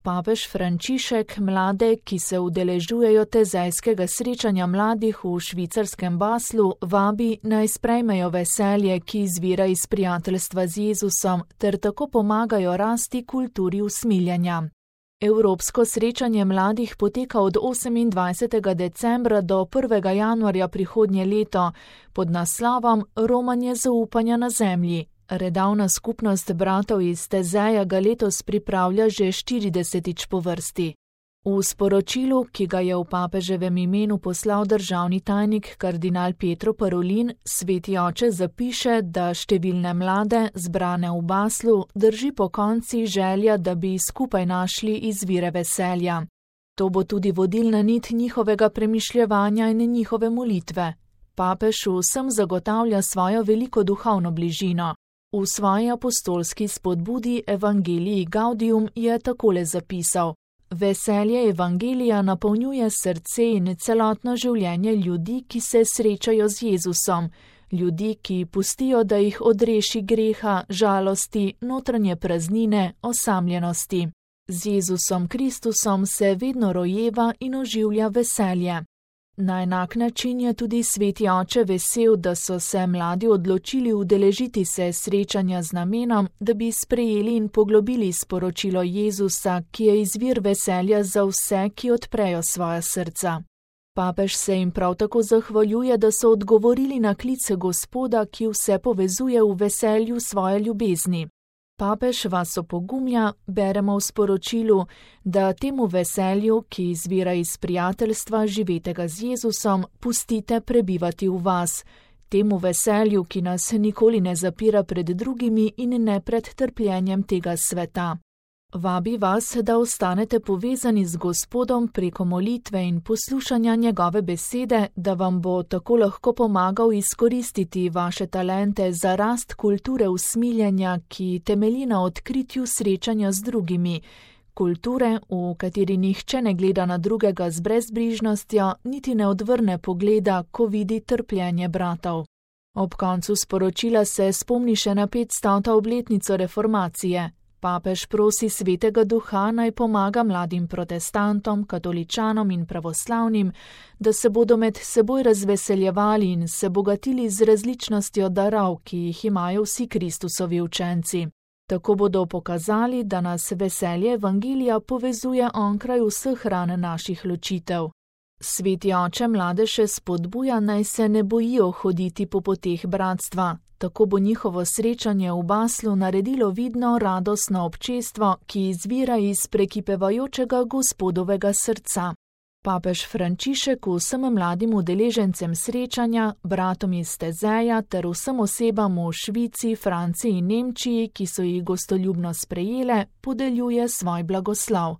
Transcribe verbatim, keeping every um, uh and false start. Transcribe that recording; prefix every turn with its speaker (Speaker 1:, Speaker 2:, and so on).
Speaker 1: Papež Frančišek mlade, ki se udeležujejo tezejskega srečanja mladih v švicarskem Baslu, vabi naj sprejmejo veselje, ki izvira iz prijateljstva z Jezusom, ter tako pomagajo rasti kulturi usmiljenja. Evropsko srečanje mladih poteka od osemindvajsetega decembra do prvega januarja prihodnje leto pod naslovom Romanje zaupanja na zemlji. Redavna skupnost bratov iz Tezeja ga letos pripravlja že štiridesetič po vrsti. V sporočilu, ki ga je v papeževem imenu poslal državni tajnik kardinal Pietro Parolin, sveti oče zapiše, da številne mlade, zbrane v Baslu, drži po konci želja, da bi skupaj našli izvire veselja. To bo tudi vodilna nit njihovega premišljevanja in njihove molitve. Papež vsem zagotavlja svojo veliko duhovno bližino. V svoji apostolski spodbudi Evangelii Gaudium je takole zapisal: Veselje evangelija napolnjuje srce in celotno življenje ljudi, ki se srečajo z Jezusom, ljudi, ki pustijo, da jih odreši greha, žalosti, notranje praznine, osamljenosti. Z Jezusom Kristusom se vedno rojeva in oživlja veselje. Na enak način je tudi sveti oče vesel, da so se mladi odločili udeležiti se srečanja z namenom, da bi sprejeli in poglobili sporočilo Jezusa, ki je izvir veselja za vse, ki odprejo svoja srca. Papež se jim prav tako zahvaljuje, da so odgovorili na klice Gospoda, ki vse povezuje v veselju svoje ljubezni. Papež vas opogumlja, beremo v sporočilu, da temu veselju, ki izvira iz prijateljstva živetega z Jezusom, pustite prebivati v vas, temu veselju, ki nas nikoli ne zapira pred drugimi in ne pred trpljenjem tega sveta. Vabi vas, da ostanete povezani z Gospodom preko molitve in poslušanja njegove besede, da vam bo tako lahko pomagal izkoristiti vaše talente za rast kulture usmiljenja, ki temelji na odkritju srečanja z drugimi, kulture, v kateri nihče ne gleda na drugega z brezbrižnostjo, niti ne odvrne pogleda, ko vidi trpljenje bratov. Ob koncu sporočila se spomni še na petstoto obletnico reformacije. Papež prosi svetega duha naj pomaga mladim protestantom, katoličanom in pravoslavnim, da se bodo med seboj razveseljevali in se bogatili z različnostjo darov, ki jih imajo vsi Kristusovi učenci. Tako bodo pokazali, da nas veselje evangelija povezuje onkraj vseh ran naših ločitev. Sveti oče mlade še spodbuja, naj se ne bojijo hoditi po poteh bratstva. Tako bo njihovo srečanje v Baslu naredilo vidno radostno občestvo, ki izvira iz prekipevajočega Gospodovega srca. Papež Frančišek vsem mladim udeležencem srečanja, bratom iz Tezeja ter vsem osebam v Švici, Franciji in Nemčiji, ki so jih gostoljubno sprejele, podeljuje svoj blagoslov.